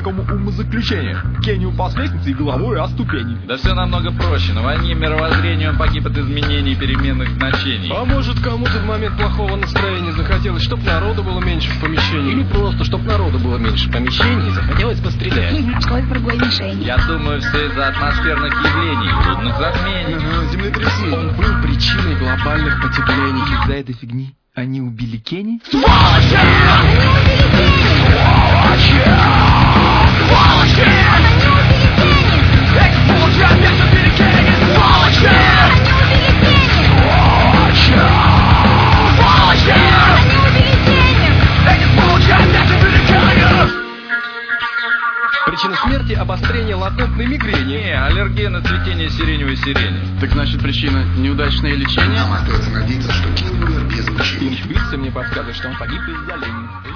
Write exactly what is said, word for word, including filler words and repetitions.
такому умозаключению. Кенни упал с лестницы и головой о ступени. Да все намного проще. На войне мировоззрения он погиб от изменений переменных значений. А может, кому-то в момент плохого настроения захотелось, чтоб народу было меньше в помещении? Или просто, чтоб народу было меньше в помещении, захотелось пострелять? Или мужской в другой мишени. Я думаю, все из-за атмосферных явлений, трудных затмений. Ага, землетрясений. Он был причиной глобальных потеплений. Из-за этой фигни они убили Кенни? Сволочи! Они убили Кенни! Сволочи! Сволочи! Они убили Кенни! Эти сволочи опять убили Кенни! Сволочи! Они убили Кенни! Сволочи! Сволочи! Они убили Кенни! Эти сволочи опять убили Кенни! Причина смерти – обострение латентной мигрени. Не, аллергия на цветение сиреневой сирени. Так значит, причина – неудачное лечение? Нам остается надеяться, что Кенни умер без мучений. Интуиция мне подсказывает, что он погиб из-за лени.